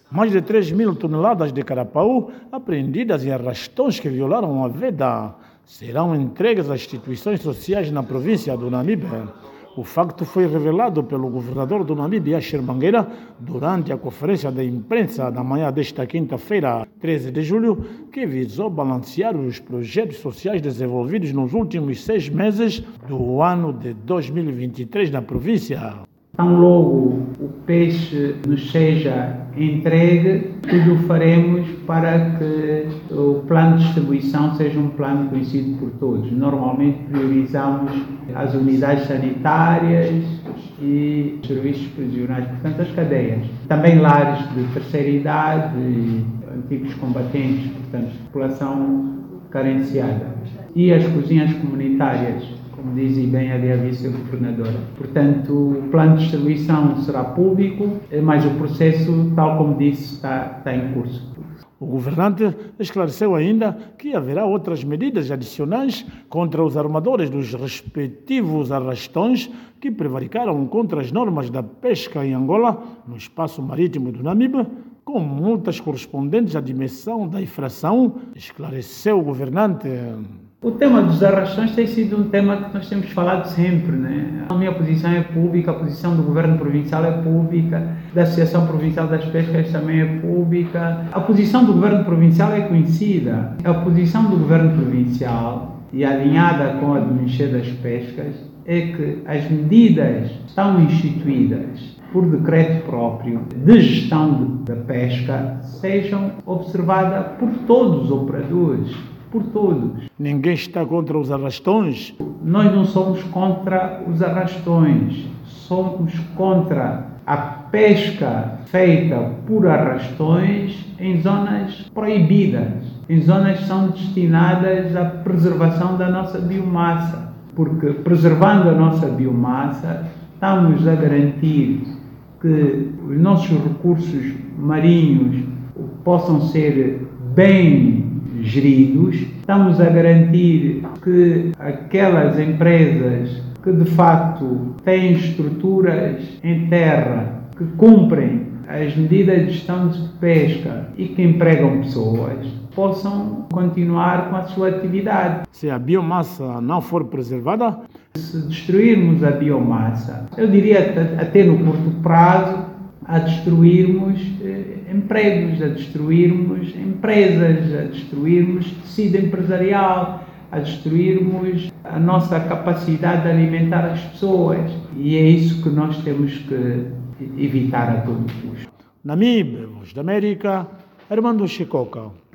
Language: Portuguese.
Mais de 3.000 toneladas de carapau apreendidas em arrastões que violaram a veda serão entregues às instituições sociais na província do Namibe. O facto foi revelado pelo governador do Namibe, Asher Mangueira, durante a conferência de imprensa na manhã desta quinta-feira, 13 de julho, que visou balancear os projetos sociais desenvolvidos nos últimos 6 meses do ano de 2023 na província. Tão logo o peixe nos seja entregue, tudo o faremos para que o plano de distribuição seja um plano conhecido por todos. Normalmente priorizamos as unidades sanitárias e os serviços prisionais, portanto as cadeias. Também lares de terceira idade, antigos combatentes, portanto população carenciada. E as cozinhas comunitárias, como diz bem a vice-governadora. Portanto, o plano de distribuição será público, mas o processo, tal como disse, está em curso. O governante esclareceu ainda que haverá outras medidas adicionais contra os armadores dos respectivos arrastões que prevaricaram contra as normas da pesca em Angola, no espaço marítimo do Namibe, com multas correspondentes à dimensão da infração, esclareceu o governante. O tema dos arrastões tem sido um tema que nós temos falado sempre, né? A minha posição é pública, a posição do governo provincial é pública, da Associação Provincial das Pescas também é pública. A posição do governo provincial é conhecida. A posição do governo provincial, e alinhada com a do Ministério das Pescas, é que as medidas estão instituídas por decreto próprio de gestão da pesca sejam observadas por todos os operadores. Por todos. Ninguém está contra os arrastões? Nós não somos contra os arrastões, somos contra a pesca feita por arrastões em zonas proibidas, em zonas que são destinadas à preservação da nossa biomassa, porque preservando a nossa biomassa estamos a garantir que os nossos recursos marinhos possam ser bem geridos, estamos a garantir que aquelas empresas que de facto têm estruturas em terra, que cumprem as medidas de gestão de pesca e que empregam pessoas, possam continuar com a sua atividade. Se a biomassa não for preservada? Se destruirmos a biomassa, eu diria até no curto prazo, a destruirmos empregos, a destruirmos empresas, a destruirmos tecido empresarial, a destruirmos a nossa capacidade de alimentar as pessoas. E é isso que nós temos que evitar a todo custo. Namibe, Voz da América, Armando Chicoca.